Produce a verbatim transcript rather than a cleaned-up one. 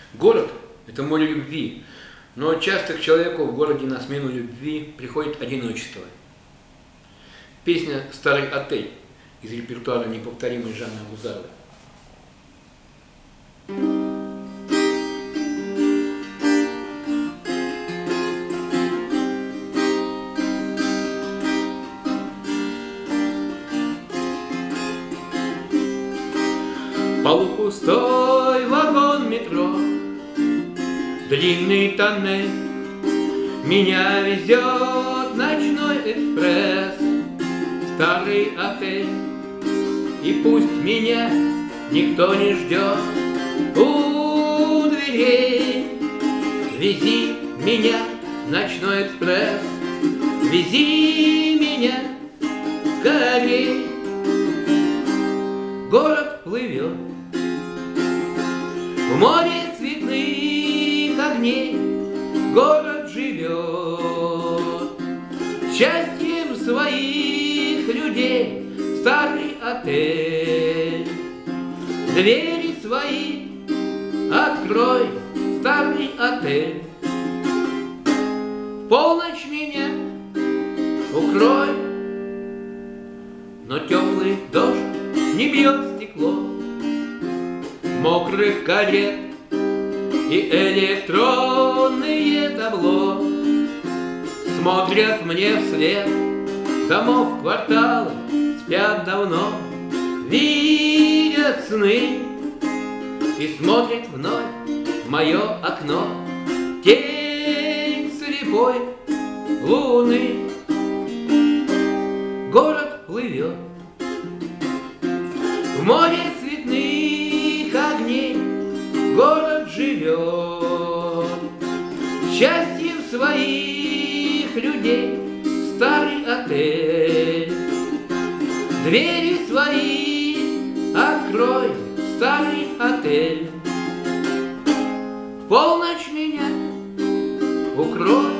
Город – это море любви, но часто к человеку в городе на смену любви приходит одиночество. Песня «Старый отель» из репертуара неповторимой Жанны Агузаровой. Полупустой вагон метро, длинный тоннель, меня везет ночной экспресс, старый отель. И пусть меня никто не ждет у дверей, вези меня, ночной экспресс, вези меня скорей. Город плывет в море цветных огней, город живет счастьем своих людей. Старый отель, двери свои открой, старый отель, в полночь меня укрой. Но теплый дождь не бьет стекло мокрых карет и электронные табло смотрят мне вслед. Домов кварталы спят давно, видят сны, и смотрит вновь в мое окно тень слепой луны. Город плывет в море цветных огней, город живет счастьем своих людей. Старый отель, двери свои открой, старый отель, в полночь меня укрой.